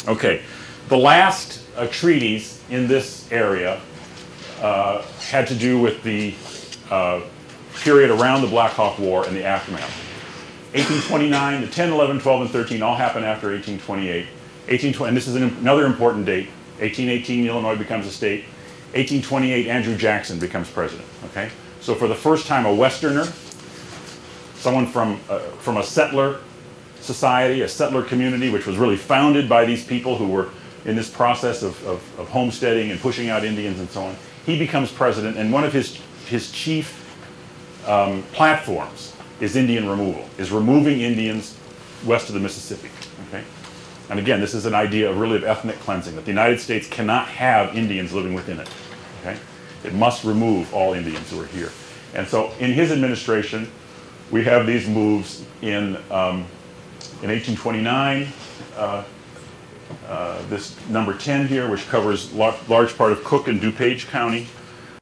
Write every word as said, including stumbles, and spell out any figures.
Okay, the last uh, treaties in this area uh, had to do with the uh, period around the Black Hawk War and the aftermath. eighteen twenty-nine, the ten, eleven, twelve, and thirteen all happened after eighteen twenty-eight. eighteen twenty, and this is an, another important date. eighteen eighteen, Illinois becomes a state. eighteen twenty-eight, Andrew Jackson becomes president. Okay, so for the first time, a Westerner, someone from uh, from a settler society, a settler community, which was really founded by these people who were in this process of, of, of homesteading and pushing out Indians and so on. He becomes president, and one of his his chief um, platforms is Indian removal, is removing Indians west of the Mississippi. Okay, and again, this is an idea of really of ethnic cleansing, that the United States cannot have Indians living within it. Okay, it must remove all Indians who are here. And so, in his administration, we have these moves in. Um, In eighteen twenty-nine, uh, uh, this number ten here, which covers lar large part of Cook and DuPage County,